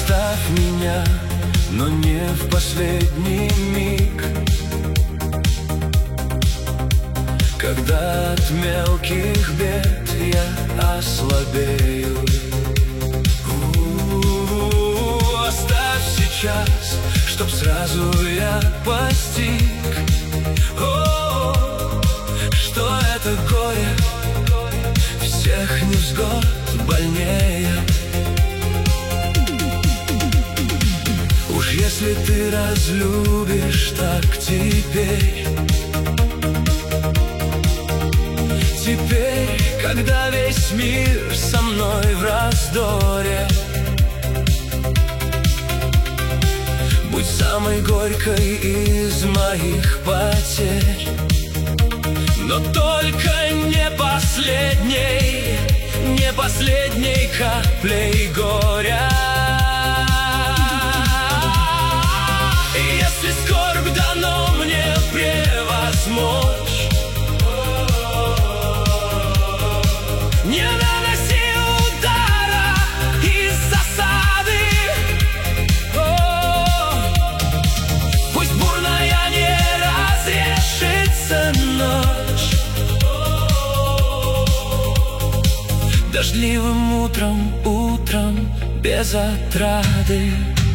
Оставь меня, но не в последний миг, когда от мелких бед я ослабею. Оставь сейчас, чтоб сразу я постиг, что это горе всех невзгод больнее. Уж если ты разлюбишь так теперь, когда весь мир со мной в раздоре, будь самой горькой из моих потерь, но только не последней, не последней каплей горя. И если скорбь дано мне превозмочь, не наноси удара из засады. Пусть бурная не разрешится ночь, дождливым утром без отрады.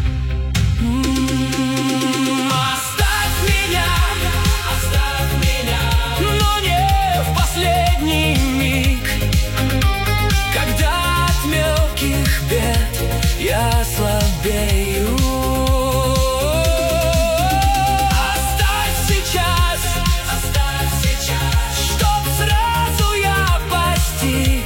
Оставь меня, но не в последний миг, когда от мелких бед я слабею. Оставь сейчас, чтоб сразу я постиг,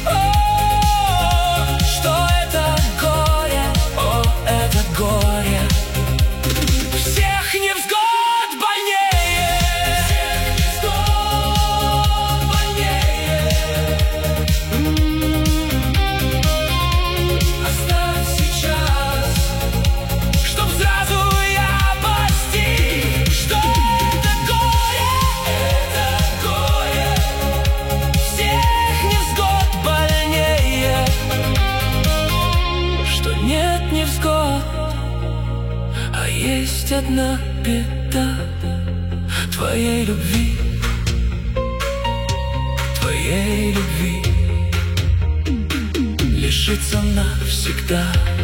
что это горе, это горе всех невзгод больнее. Оставь сейчас, чтоб сразу я постиг, что это горе всех невзгод больнее. Что нет невзгод, а есть одна беда твоей любви, твоей любви лишиться навсегда.